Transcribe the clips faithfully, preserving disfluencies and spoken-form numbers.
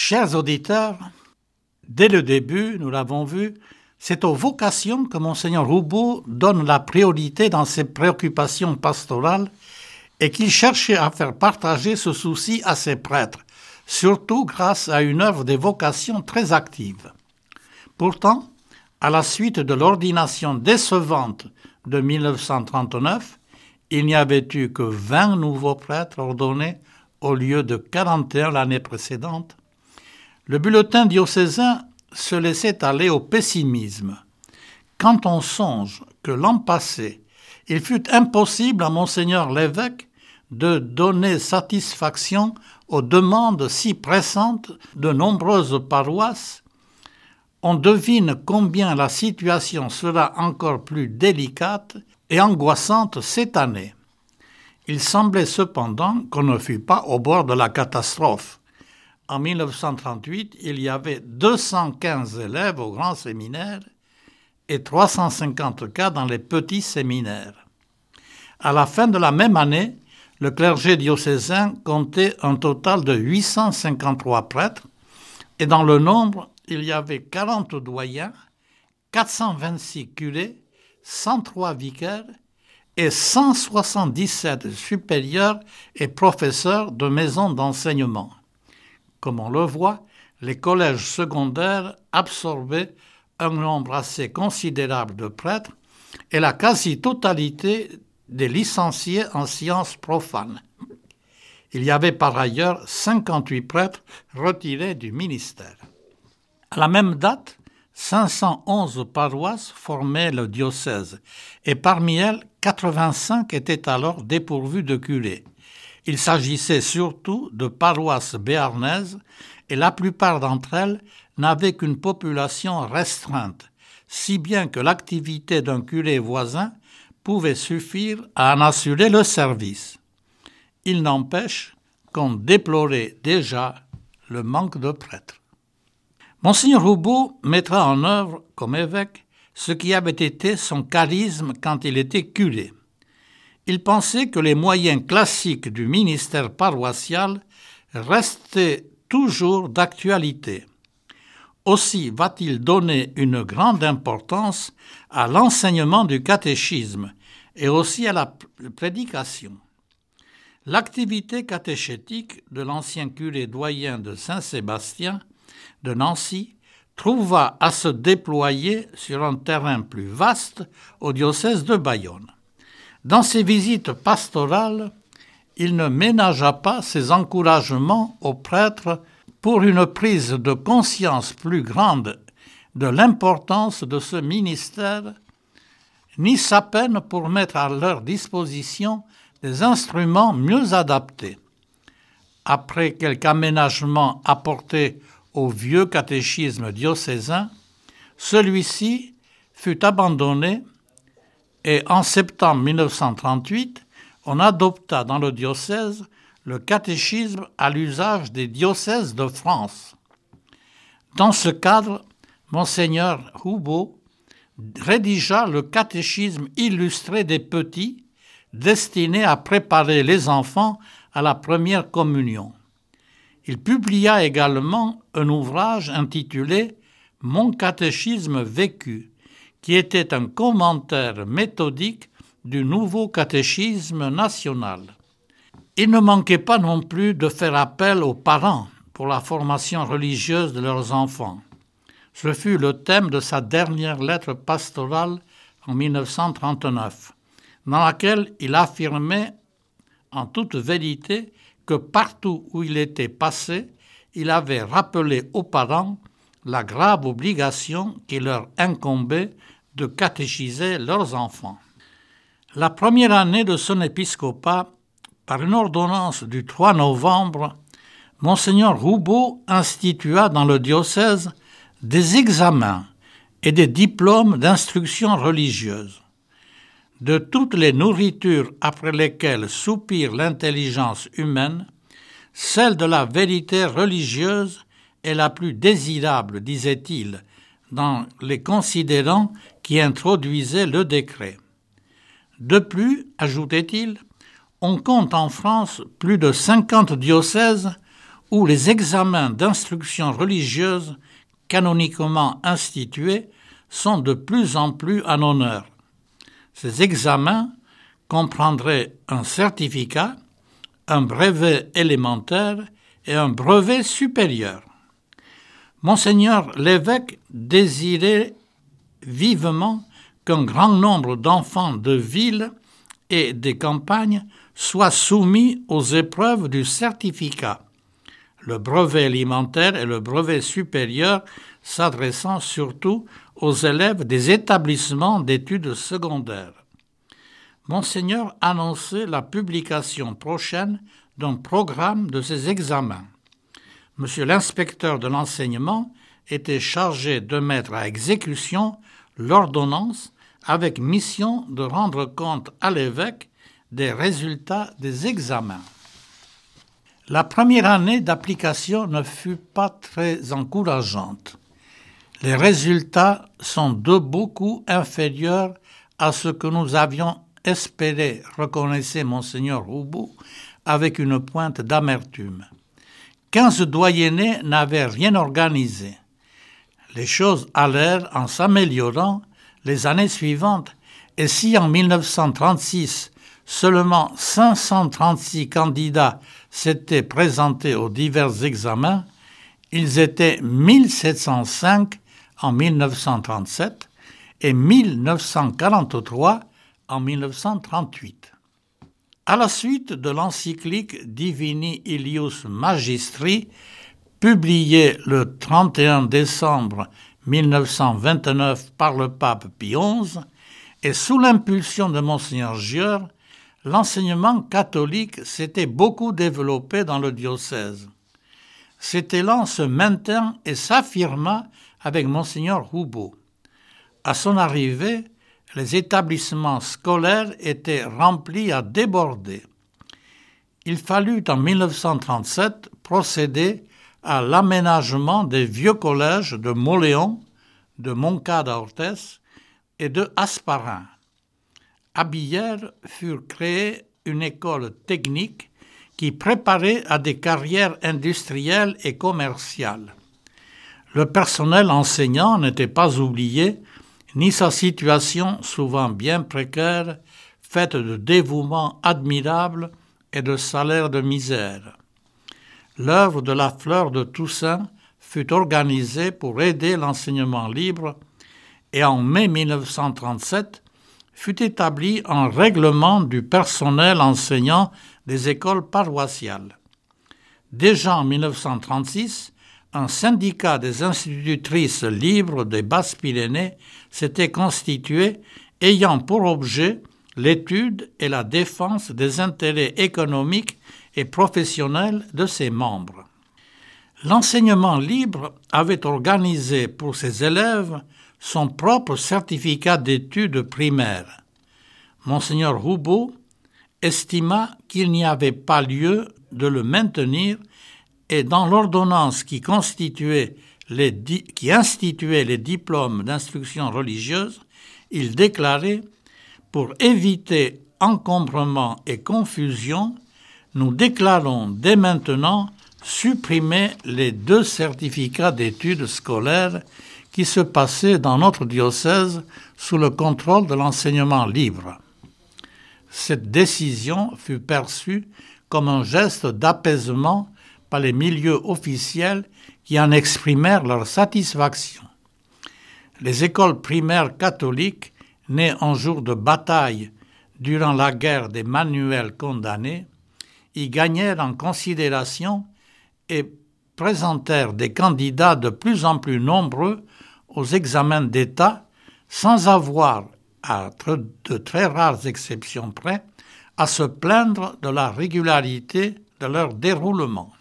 Chers auditeurs, dès le début, nous l'avons vu, c'est aux vocations que Monseigneur Roubaud donne la priorité dans ses préoccupations pastorales et qu'il cherchait à faire partager ce souci à ses prêtres, surtout grâce à une œuvre des vocations très active. Pourtant, à la suite de l'ordination décevante de mille neuf cent trente-neuf, il n'y avait eu que vingt nouveaux prêtres ordonnés au lieu de quarante et un l'année précédente. Le bulletin diocésain se laissait aller au pessimisme. Quand on songe que l'an passé, il fut impossible à Monseigneur l'évêque de donner satisfaction aux demandes si pressantes de nombreuses paroisses, on devine combien la situation sera encore plus délicate et angoissante cette année. Il semblait cependant qu'on ne fût pas au bord de la catastrophe. En mille neuf cent trente-huit, il y avait deux cent quinze élèves au grand séminaire et trois cent cinquante cas dans les petits séminaires. À la fin de la même année, le clergé diocésain comptait un total de huit cent cinquante-trois prêtres et dans le nombre, il y avait quarante doyens, quatre cent vingt-six curés, cent trois vicaires et cent soixante-dix-sept supérieurs et professeurs de maisons d'enseignement. Comme on le voit, les collèges secondaires absorbaient un nombre assez considérable de prêtres et la quasi-totalité des licenciés en sciences profanes. Il y avait par ailleurs cinquante-huit prêtres retirés du ministère. À la même date, cinq cent onze paroisses formaient le diocèse et parmi elles, quatre-vingt-cinq étaient alors dépourvues de curés. Il s'agissait surtout de paroisses béarnaises et la plupart d'entre elles n'avaient qu'une population restreinte, si bien que l'activité d'un curé voisin pouvait suffire à en assurer le service. Il n'empêche qu'on déplorait déjà le manque de prêtres. Monseigneur Roubaud mettra en œuvre, comme évêque, ce qui avait été son charisme quand il était curé. Il pensait que les moyens classiques du ministère paroissial restaient toujours d'actualité. Aussi va-t-il donner une grande importance à l'enseignement du catéchisme et aussi à la prédication. L'activité catéchétique de l'ancien curé doyen de Saint-Sébastien de Nancy trouva à se déployer sur un terrain plus vaste au diocèse de Bayonne. Dans ses visites pastorales, il ne ménagea pas ses encouragements aux prêtres pour une prise de conscience plus grande de l'importance de ce ministère, ni sa peine pour mettre à leur disposition des instruments mieux adaptés. Après quelques aménagements apportés au vieux catéchisme diocésain, celui-ci fut abandonné et en septembre mille neuf cent trente-huit, on adopta dans le diocèse le catéchisme à l'usage des diocèses de France. Dans ce cadre, Monseigneur Roubaud rédigea le catéchisme illustré des petits, destiné à préparer les enfants à la première communion. Il publia également un ouvrage intitulé « Mon catéchisme vécu », qui était un commentaire méthodique du nouveau catéchisme national. Il ne manquait pas non plus de faire appel aux parents pour la formation religieuse de leurs enfants. Ce fut le thème de sa dernière lettre pastorale en mille neuf cent trente-neuf, dans laquelle il affirmait en toute vérité que partout où il était passé, il avait rappelé aux parents la grave obligation qui leur incombait de catéchiser leurs enfants. La première année de son épiscopat, par une ordonnance du trois novembre, Monseigneur Roubaud institua dans le diocèse des examens et des diplômes d'instruction religieuse. De toutes les nourritures après lesquelles soupire l'intelligence humaine, celle de la vérité religieuse est la plus désirable, disait-il, dans les considérants qui introduisaient le décret. De plus, ajoutait-il, on compte en France plus de cinquante diocèses où les examens d'instruction religieuse canoniquement institués sont de plus en plus en honneur. Ces examens comprendraient un certificat, un brevet élémentaire et un brevet supérieur. Monseigneur l'évêque désirait vivement qu'un grand nombre d'enfants de ville et des campagnes soient soumis aux épreuves du certificat, le brevet élémentaire et le brevet supérieur s'adressant surtout aux élèves des établissements d'études secondaires. Monseigneur annonçait la publication prochaine d'un programme de ces examens. Monsieur l'inspecteur de l'enseignement était chargé de mettre à exécution l'ordonnance avec mission de rendre compte à l'évêque des résultats des examens. La première année d'application ne fut pas très encourageante. Les résultats sont de beaucoup inférieurs à ce que nous avions espéré, reconnaissait Monseigneur Roubaud avec une pointe d'amertume. Quinze doyennés n'avaient rien organisé. Les choses allèrent en s'améliorant les années suivantes, et si en mille neuf cent trente-six, seulement cinq cent trente-six candidats s'étaient présentés aux divers examens, ils étaient mille sept cent cinq en mille neuf cent trente-sept et mille neuf cent quarante-trois en mille neuf cent trente-huit. À la suite de l'encyclique Divini Ilius Magistri, publiée le trente et un décembre mille neuf cent vingt-neuf par le pape Pie onze, et sous l'impulsion de Monseigneur Gieur, l'enseignement catholique s'était beaucoup développé dans le diocèse. Cet élan se maintint et s'affirma avec Monseigneur Roubaud. À son arrivée, les établissements scolaires étaient remplis à déborder. Il fallut en mille neuf cent trente-sept procéder à l'aménagement des vieux collèges de Mauléon, de Moncada-Orthez et de Hasparren. À Billère fut créée une école technique qui préparait à des carrières industrielles et commerciales. Le personnel enseignant n'était pas oublié, ni sa situation souvent bien précaire, faite de dévouement admirable et de salaires de misère. L'œuvre de la Fleur de Toussaint fut organisée pour aider l'enseignement libre et en mai mille neuf cent trente-sept fut établi un règlement du personnel enseignant des écoles paroissiales. Déjà en mille neuf cent trente-six, un syndicat des institutrices libres des Basses-Pyrénées s'était constitué ayant pour objet l'étude et la défense des intérêts économiques et professionnels de ses membres. L'enseignement libre avait organisé pour ses élèves son propre certificat d'études primaires. Monseigneur Roubaud estima qu'il n'y avait pas lieu de le maintenir et dans l'ordonnance qui, constituait les di- qui instituait les diplômes d'instruction religieuse, il déclarait « Pour éviter encombrement et confusion, nous déclarons dès maintenant supprimer les deux certificats d'études scolaires qui se passaient dans notre diocèse sous le contrôle de l'enseignement libre. » Cette décision fut perçue comme un geste d'apaisement par les milieux officiels qui en exprimèrent leur satisfaction. Les écoles primaires catholiques, nées un jour de bataille durant la guerre des manuels condamnés, y gagnèrent en considération et présentèrent des candidats de plus en plus nombreux aux examens d'État sans avoir, à de très rares exceptions près, à se plaindre de la régularité de leur déroulement.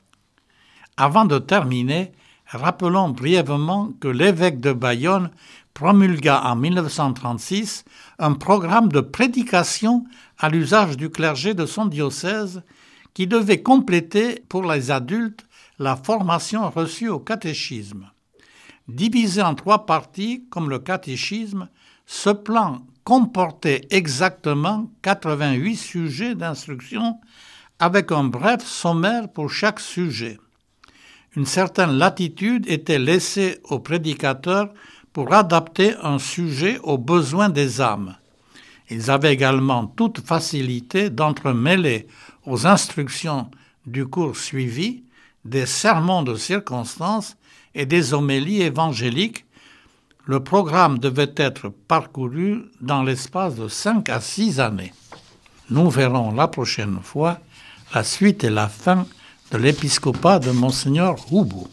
Avant de terminer, rappelons brièvement que l'évêque de Bayonne promulgua en mille neuf cent trente-six un programme de prédication à l'usage du clergé de son diocèse qui devait compléter pour les adultes la formation reçue au catéchisme. Divisé en trois parties comme le catéchisme, ce plan comportait exactement quatre-vingt-huit sujets d'instruction avec un bref sommaire pour chaque sujet. une certaine latitude était laissée au prédicateur pour adapter un sujet aux besoins des âmes. Ils avaient également toute facilité d'entremêler aux instructions du cours suivi des sermons de circonstance et des homélies évangéliques. Le programme devait être parcouru dans l'espace de cinq à six années. Nous verrons la prochaine fois la suite et la fin de l'épiscopat de Monseigneur Roubaud.